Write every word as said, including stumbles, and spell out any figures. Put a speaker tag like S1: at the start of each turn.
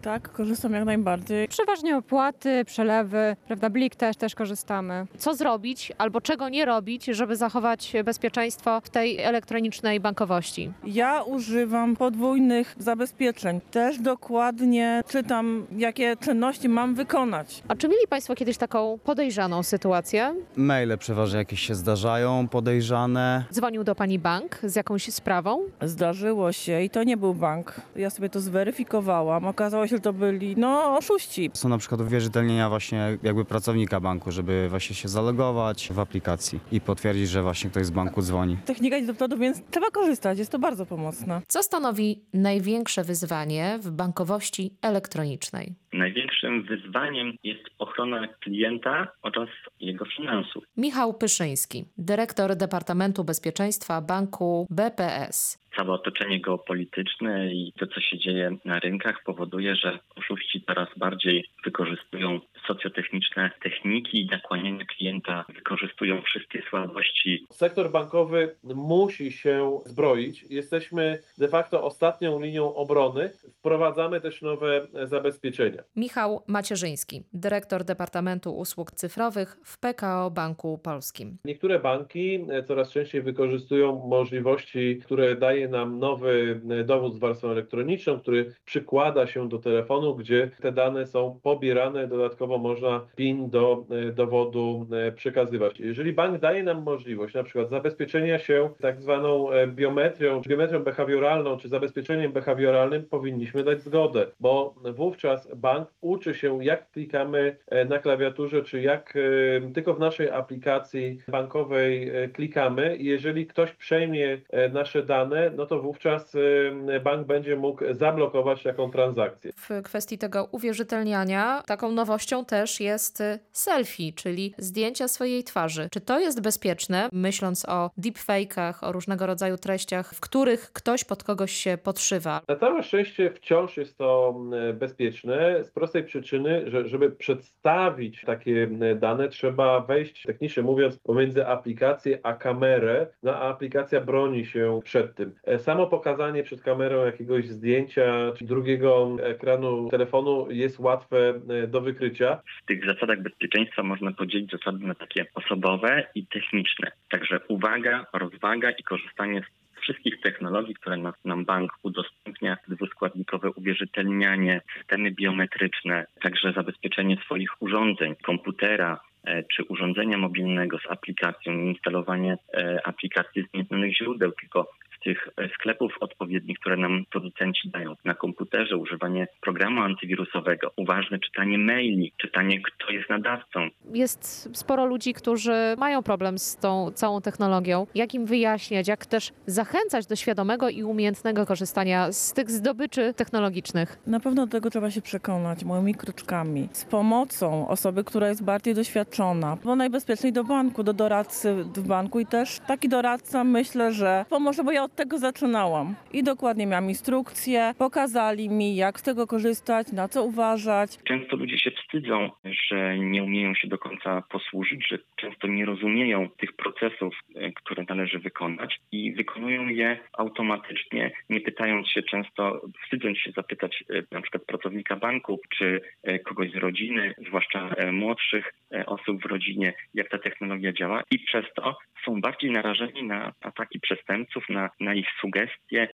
S1: Tak, korzystam jak najbardziej.
S2: Przeważnie opłaty, przelewy, prawda, Blik też, też korzystamy.
S3: Co zrobić albo czego nie robić, żeby zachować bezpieczeństwo w tej elektronicznej bankowości?
S1: Ja używam podwójnych zabezpieczeń. Też dokładnie czytam, jakie czynności mam wykonać.
S3: A czy mieli Państwo kiedyś taką podejrzaną sytuację?
S4: Maile przeważnie jakieś się zdarzają, podejrzane.
S3: Dzwonił do Pani bank z jakąś sprawą?
S1: Zdarzyło się i to nie był bank. Ja sobie to zweryfikowałam. Okazało się, że to byli, no, oszuści.
S4: Są na przykład uwierzytelnienia właśnie jakby pracownika banku, żeby właśnie się zalogować w aplikacji i potwierdzić, że właśnie ktoś z banku dzwoni.
S1: Technika jest do przodu, więc trzeba korzystać. Jest to bardzo pomocne.
S3: Co stanowi największe wyzwanie w bankowości elektronicznej?
S5: Największym wyzwaniem jest ochrona klienta oraz jego finansów.
S3: Michał Pyszyński, dyrektor Departamentu Bezpieczeństwa Banku B P S.
S5: Całe otoczenie geopolityczne i to, co się dzieje na rynkach, powoduje, że oszuści coraz bardziej wykorzystują socjotechniczne techniki i nakłaniania klienta, wykorzystują wszystkie słabości.
S6: Sektor bankowy musi się zbroić. Jesteśmy de facto ostatnią linią obrony. Wprowadzamy też nowe zabezpieczenia.
S3: Michał Macierzyński, dyrektor Departamentu Usług Cyfrowych w P K O Banku Polskim.
S6: Niektóre banki coraz częściej wykorzystują możliwości, które daje nam nowy dowód z warstwą elektroniczną, który przykłada się do telefonu, gdzie te dane są pobierane. Dodatkowo można PIN do dowodu przekazywać. Jeżeli bank daje nam możliwość na przykład zabezpieczenia się tak zwaną biometrią, biometrią behawioralną czy zabezpieczeniem behawioralnym, powinniśmy dać zgodę, bo wówczas bank uczy się, jak klikamy na klawiaturze, czy jak tylko w naszej aplikacji bankowej klikamy. Jeżeli ktoś przejmie nasze dane, no to wówczas bank będzie mógł zablokować taką transakcję.
S3: W kwestii tego uwierzytelniania taką nowością też jest selfie, czyli zdjęcia swojej twarzy. Czy to jest bezpieczne, myśląc o deepfake'ach, o różnego rodzaju treściach, w których ktoś pod kogoś się podszywa?
S6: Na całe szczęście wciąż jest to bezpieczne z prostej przyczyny, że żeby przedstawić takie dane, trzeba wejść, technicznie mówiąc, pomiędzy aplikację a kamerę, no a aplikacja broni się przed tym. Samo pokazanie przed kamerą jakiegoś zdjęcia czy drugiego ekranu telefonu jest łatwe do wykrycia.
S5: W tych zasadach bezpieczeństwa można podzielić zasady na takie osobowe i techniczne. Także uwaga, rozwaga i korzystanie z wszystkich technologii, które nas, nam bank udostępnia, dwuskładnikowe uwierzytelnianie, systemy biometryczne, także zabezpieczenie swoich urządzeń, komputera czy urządzenia mobilnego z aplikacją, instalowanie aplikacji z nieznanych źródeł, tylko z tych sklepów odpowiednich, które nam producenci dają. Na komputerze używanie programu antywirusowego, uważne czytanie maili, czytanie, kto jest nadawcą.
S3: Jest sporo ludzi, którzy mają problem z tą całą technologią. Jak im wyjaśniać, jak też zachęcać do świadomego i umiejętnego korzystania z tych zdobyczy technologicznych?
S1: Na pewno do tego trzeba się przekonać małymi kroczkami. Z pomocą osoby, która jest bardziej doświadczona. Bo najbezpieczniej do banku, do doradcy w banku i też taki doradca, myślę, że pomoże, bo ja od tego zaczynałam. I dokładnie miałam instrukcje, pokazali mi, jak z tego korzystać, na co uważać.
S5: Często ludzie się wstydzą, że nie umieją się do końca posłużyć, że często nie rozumieją tych procesów, które należy wykonać i wykonują je automatycznie, nie pytając się często, wstydząc się zapytać na przykład pracownika banku, czy kogoś z rodziny, zwłaszcza młodszych osób w rodzinie, jak ta technologia działa i przez to są bardziej narażeni na ataki przestępców, na, na ich sugestie.